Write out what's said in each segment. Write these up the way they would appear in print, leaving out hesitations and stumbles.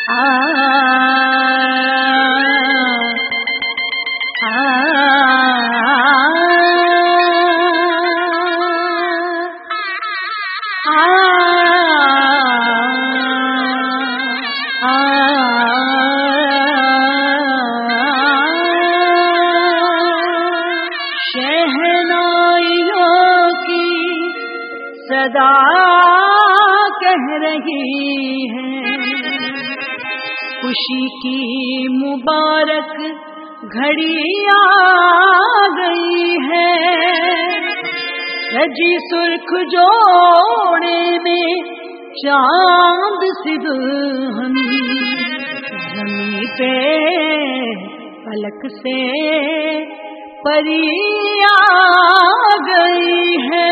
सदा कह रही है, खुशी की मुबारक घड़ी आ गई है। सजी सुर्ख जोड़े में चांद सी दुल्हन, ज़मीं पे पलक से परी आ गई है।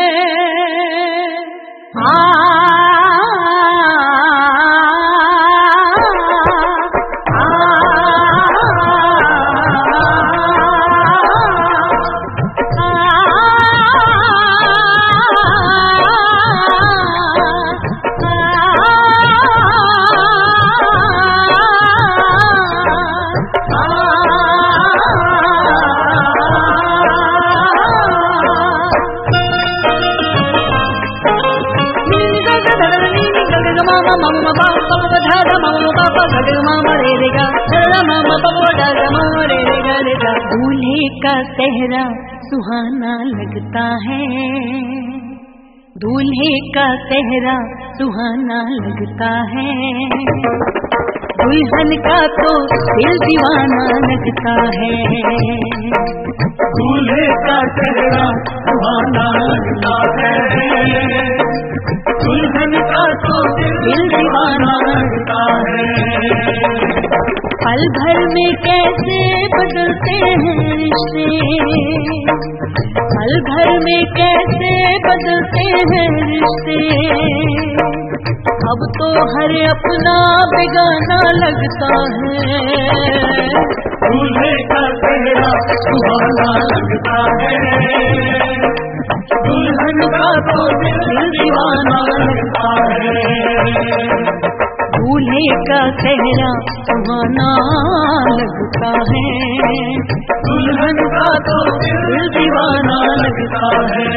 दूल्हे का सेहरा सुहाना लगता है, दूल्हे का सेहरा सुहाना लगता है। दुल्हन का तो दिल दीवाना लगता है, दूल्हे का सेहरा सुहाना लगता है। दुल्हन का तो दिल दीवाना लगता है। पल भर में कैसे बदलते हैं रिश्ते, पल भर में कैसे बदलते हैं रिश्ते। अब तो हर अपना बेगाना लगता है, दूल्हे का सेहरा सुहाना लगता है। दुल्हन का तो दिल दीवाना लगता है। दूल्हे का सेहरा सुहाना लगता है, दुल्हन का तो दिल दीवाना लगता है।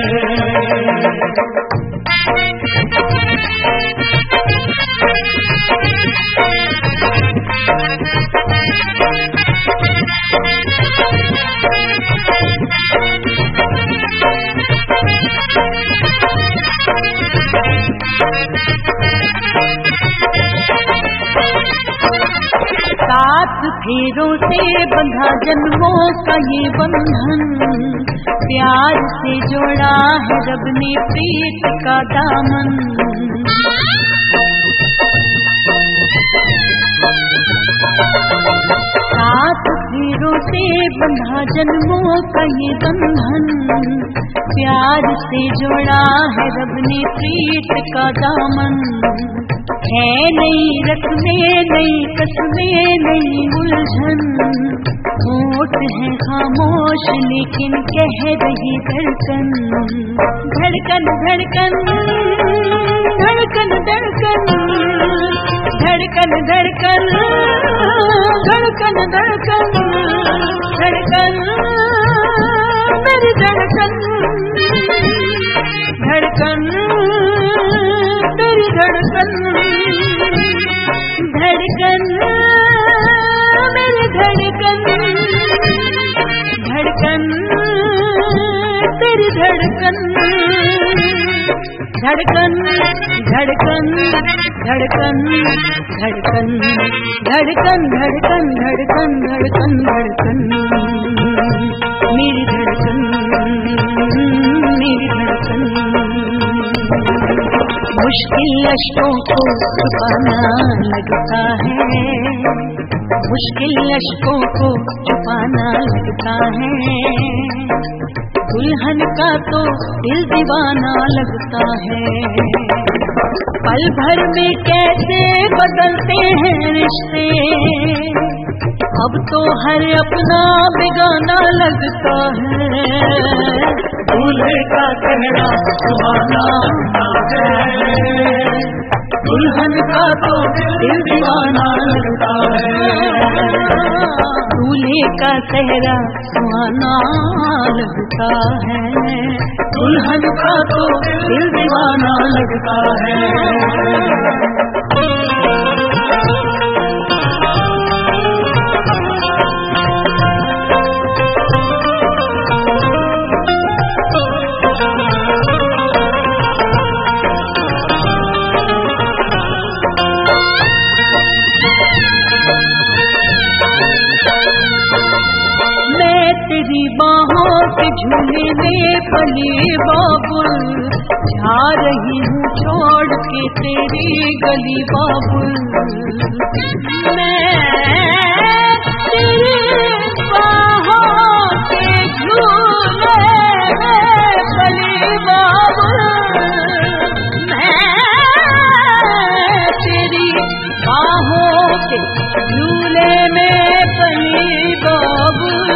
सात फेरों से बंधा जन्मों का ये बंधन, प्यार से जोड़ा है रब ने प्रीत का दामन। सात फेरों से बंधा जन्मों का ये बंधन, प्यार से जोड़ा है रब ने प्रीत का दामन। है नई रस्में नई कस्में नई उलझन, होठ है खामोश लेकिन कह रही धड़कन। धड़कन धड़कन धड़कन धड़कन धड़कन धड़कन धड़कन धड़कन धड़कन मेरी धड़कन धड़कन तेरी धड़कन धड़कन मेरी धड़कन धड़कन तेरी धड़कन धड़कन धड़कन धड़कन धड़कन धड़कन धड़कन धड़कन धड़कन धड़कन मेरी धड़कन मेरी धड़कन। मुश्किल अश्कों को छुपाना लगता है, मुश्किल अश्कों को छुपाना लगता है। दुल्हन का तो दिल दीवाना लगता है। पल भर में कैसे बदलते हैं रिश्ते, अब तो हर अपना बेगाना लगता है। दूल्हे का सेहरा सुहाना लगता है, दुल्हन का तो दिल दीवाना लगता है। दूल्हे का सेहरा सुहाना लगता है, दुल्हन का तो दिल दीवाना लगता है। तेरी बाहों के झूले में पली बाबुल, जा रही हूँ छोड़ के तेरी गली बाबुल। मैं तेरी बाहों के झूले में पली बाबुल, मैं तेरी बाहों के झूले में पली बाबुल।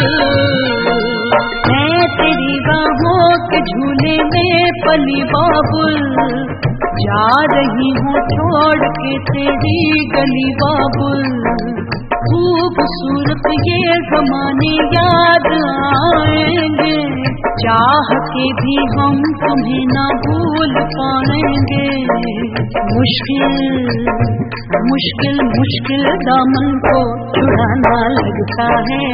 मैं तेरी बाहों के झूले में पली बाबुल, जा रही हूँ छोड़ के तेरी गली बाबुल। खूबसूरत ये ज़माने याद आएंगे, चाह के भी हम तुम्हें ना भूल पाएंगे। मुश्किल मुश्किल मुश्किल दामन को छुड़ाना लगता है,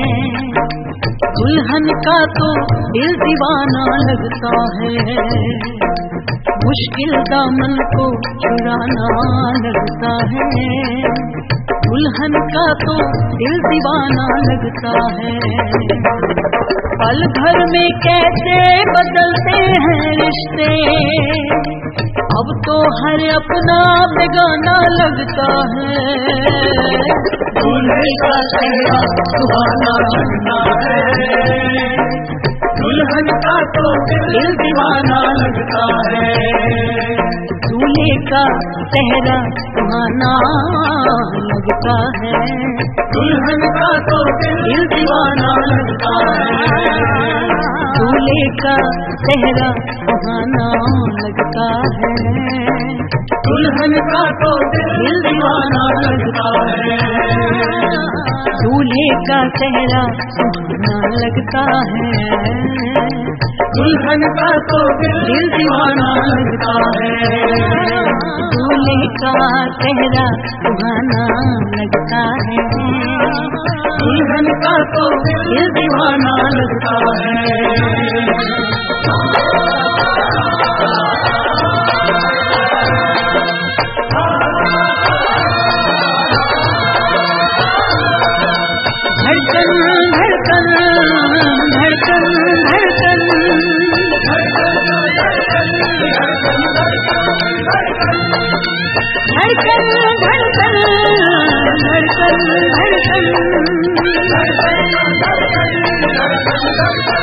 दुल्हन का तो दिल दीवाना लगता है। मुश्किल दामन को छुड़ाना लगता है, दुल्हन का तो दिल दीवाना लगता है। पल भर में कैसे बदलते हैं रिश्ते, अब तो हर अपना बेगाना लगता है। दूल्हे का सेहरा सुहाना लगता है, दुल्हन का तो दिल दीवाना लगता है। दूल्हे का सेहरा सुहाना लगता है, दुल्हन का तो दिल दीवाना लगता है। दूल्हे का सेहरा सुहाना लगता है, दुल्हन का तो दिल दीवाना लगता है। दूल्हे का सेहरा सुहाना लगता है, दुल्हन का तो दिल दीवाना लगता है। दूल्हे का सेहरा सुहाना लगता है, दुल्हन का तो दिल दीवाना लगता है। धड़कन धड़कन धड़कन धड़कन धड़कन धड़कन धड़कन धड़कन